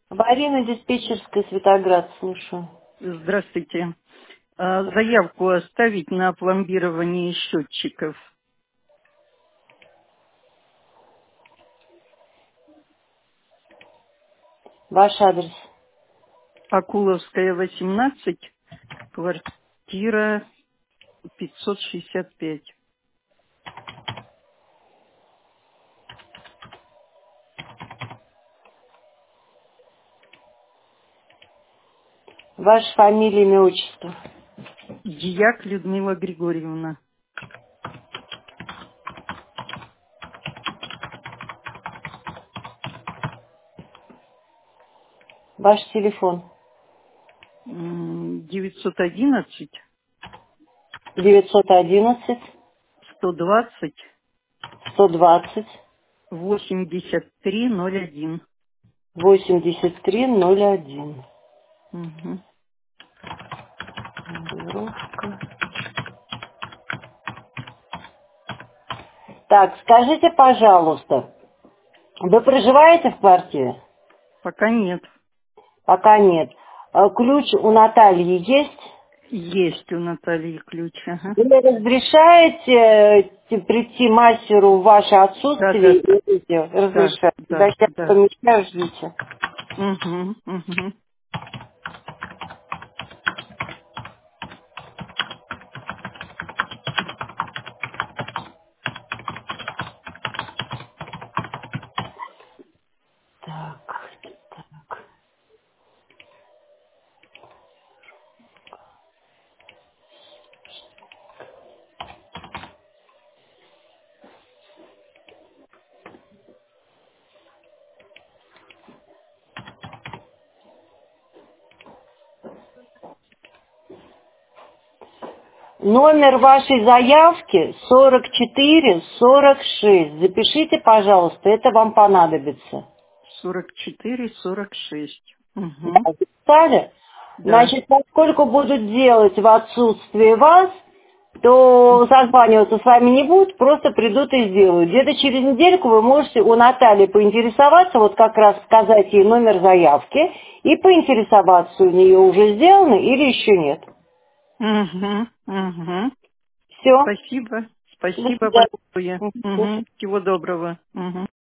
Аварийно-диспетчерская, Светоград, слушаю. Здравствуйте. Заявку оставить на пломбирование счетчиков. Ваш адрес. Акуловская, 18, квартира 565. Ваша фамилия, имя, отчество. Дьяк Людмила Григорьевна. Ваш телефон. 911 911 120 120 8301. 8301. Угу. Пломбировка. Так, скажите, пожалуйста, вы проживаете в квартире? Пока нет. Пока нет. Ключ у Натальи есть? Есть у Натальи ключ. Ага. Вы разрешаете прийти мастеру в ваше Да, да, отсутствие? да. Да, Разрешаю. да, Когда я да. помещаю, ждите. Угу, угу. Так. Номер вашей заявки 4446. Запишите, пожалуйста, это вам понадобится. 44-46. Да, Угу. записали? Да. Значит, поскольку будут делать в отсутствие вас, то созваниваться с вами не будут, просто придут и сделают. Где-то через недельку вы можете у Натальи поинтересоваться, вот как раз сказать ей номер заявки и поинтересоваться, у нее уже сделано или еще нет. Угу. Угу. Все. Спасибо. До Спасибо свидания. большое. Угу. Всего доброго. Угу.